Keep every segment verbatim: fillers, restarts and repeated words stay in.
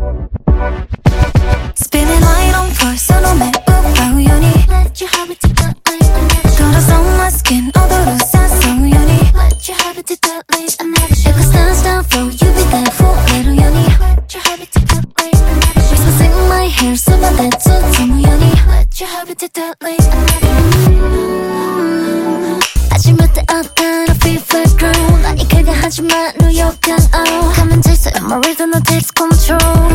Spinning light on floor その目奪うように Let you have it tonight Colors on my skin 踊る誘うように Let you have it tonight I never show If I stand down for you be there 触れるように Let you have it tonight I never show Whispers in my hair そばで包むように Let you have it tonight I never show 初めて会ったら Fever grow 何かが始まる予感 Oh Come and taste it My rhythm takes control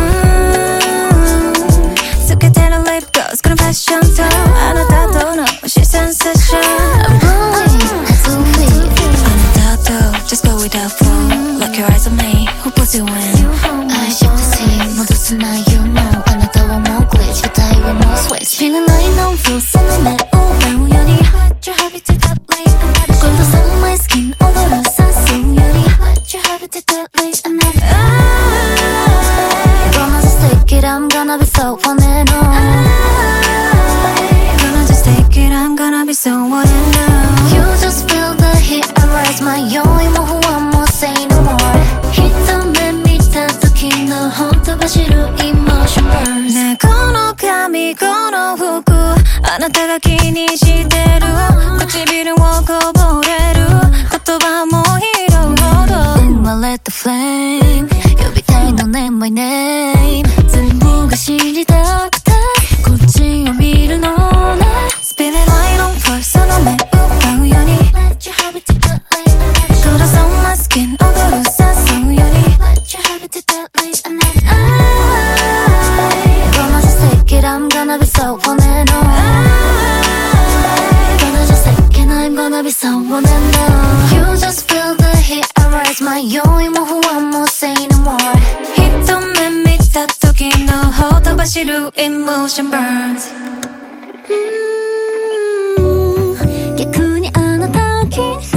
透けてる lip gloss このファッションとあなたとの視線セッション I'm going to feel あなたと just go with that flow Lock your eyes on me Who puts you in I shake the sea 戻せない you know あなたはもう glitch 舞台はもう switch Spinning light on flow その目を奪うように Let you have it to that late Colors on my skin 踊る誘うように Let you have it to that late I never Gonna just take it I'm gonna be so on and on Gonna just take it I'm gonna be so on and on You just feel the heat arise my 酔いも不安も say no more 一目見た時のほんと走る emotion burns ねこの髪この服あなたが気にしてる唇をこぼれる言葉も拾うほど生まれた flame 呼びたいのね my name 全部が知りたくてこっちを見るのね Spinning light on floor その目奪うように Let you have it tonight Colors on my skin 踊る誘うように Let you have it tonight I never Gonna just take it I'm gonna be so on and on Gonna just take it I'm gonna be so on and on You just feel the heat arise my 酔いも不安も say no more 一目見た時のほとばしる emotion burns 逆にあなたを気に